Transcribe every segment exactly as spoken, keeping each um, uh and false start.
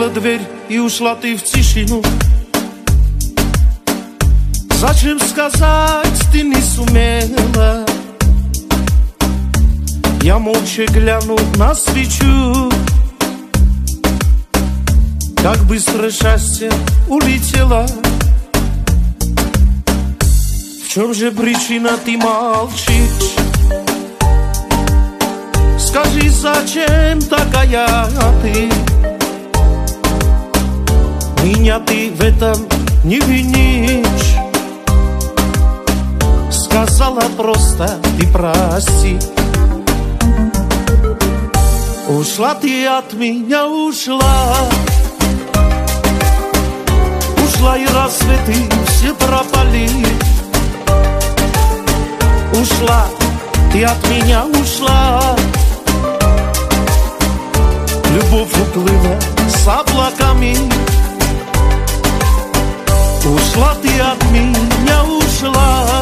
закрыла дверь и ушла ты в тишину. Зачем сказать, ты не сумела? Я молча глянул на свечу. Как быстро счастье улетело. В чем же причина, ты молчишь? Скажи, зачем такая ты? Меня ты в этом не винишь. Сказала просто, ты прости. Ушла ты от меня, ушла. Ушла, и рассветы все пропали. Ушла, ты от меня ушла. Любовь уплыла с облаками. Ушла ты от меня, ушла.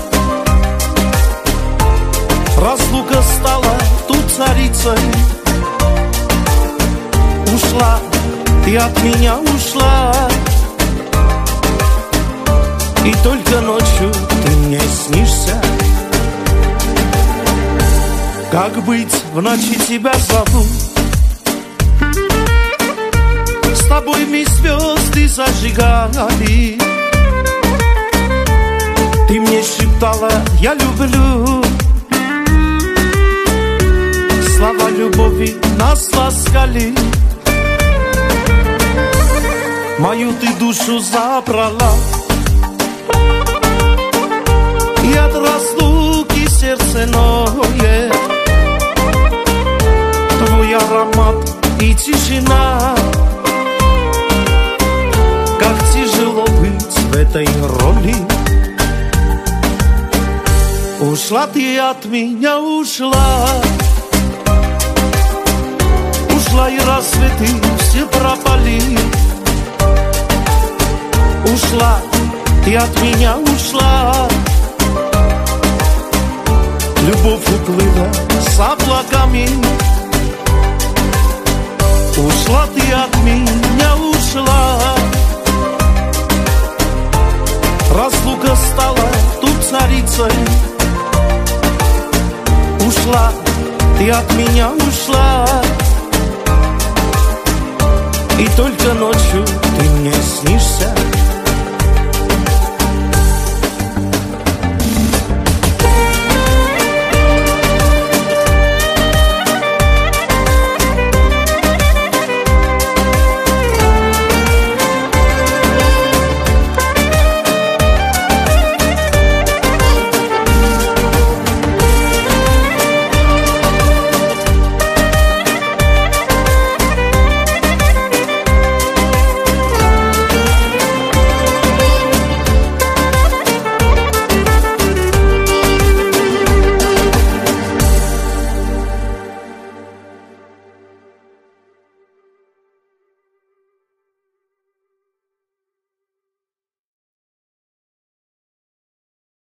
Разлука стала тут царицей. Ушла, ты от меня ушла. И только ночью ты мне снишься. Как быть, в ночи тебя зову. С тобой мы звезды зажигали. Ты мне шептала, я люблю. Слова любови нас ласкали. Мою ты душу забрала. И от разлуки сердце ноет. Твой аромат и тишина. Как тяжело быть в этой роли. Ушла ты от меня, ушла. Ушла, и рассветы все пропали. Ушла, ты от меня ушла. Любовь уплыла с облаками. Ушла ты от меня, ушла. Разлука стала тут царицей. Ушла, ты от меня ушла. И только ночью ты мне снишься.